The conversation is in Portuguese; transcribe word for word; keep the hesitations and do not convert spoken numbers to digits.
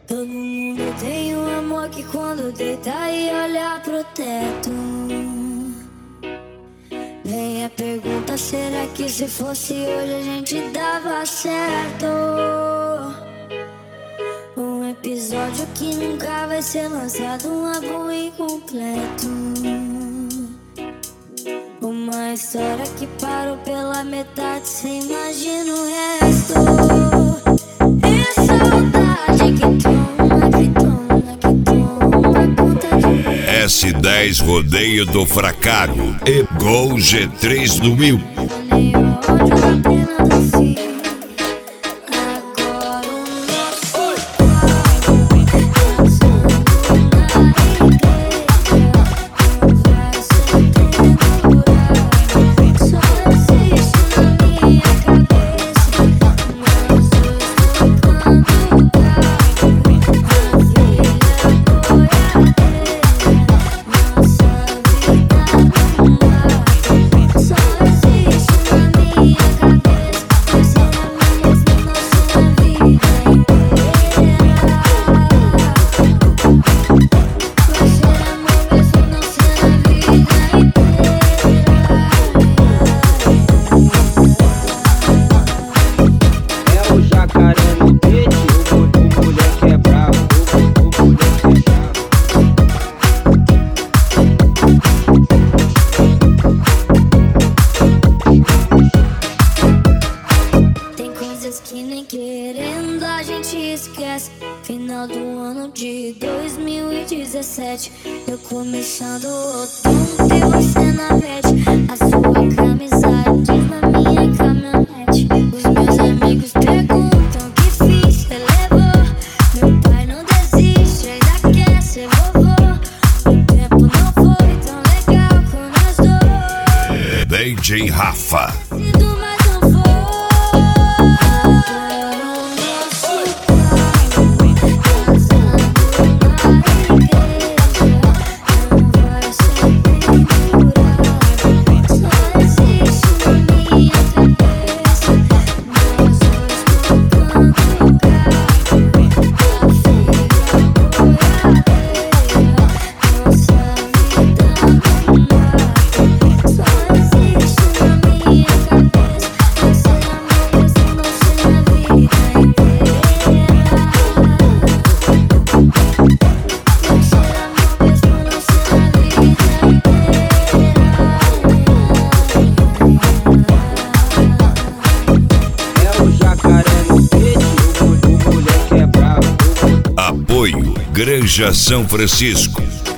Todo mundo tem um amor que quando deita e olha pro teto. Vem a pergunta, será que se fosse hoje a gente dava certo? Um episódio que nunca vai ser lançado, um álbum incompleto. Uma história que parou pela metade, cê imagina o resto. É saudade que toma, que toma, que toma conta de... S dez Rodeio do Fracaro e Gol G três do Mil. Nem ódio da pena do fim. Agora o nosso carro passando na igreja não vai ser pendurado. Só existe na minha cabeça nós dois tocando o carro. A filha boiadeira, nossa vida no mar. Só existe na minha cabeça nós ser amigas no nossa vida inteira. Nós ser amigas no nossa vida inteira. É o jacaré no beat, o, o, o moleque é bravo, o, o, o moleque é Tem coisas que nem querendo a gente esquece. Final do ano de dois mil e dezessete, eu começando o outono e você na vete. A sua camisa diz na minha caminhonete. Os meus amigos perguntam que fiz, cê levou. Meu pai não desiste, ainda quer ser vovô. O tempo não foi tão legal com nós dois. D J Rafa. Sinto, mas não foi. Agora o nosso carro passando na igreja não vai ser pendurado. Só existe na minha cabeça nós dois tocando o carro. A filha boiadeira, nossa vida no mar. Só existe na minha cabeça nós ser amigas e não ser a vida inteira. Nós ser amigas e não ser a vida inteira. É o jacaré no beat, o, o, o moleque é bravo, o, o, Apoio Granja São Francisco.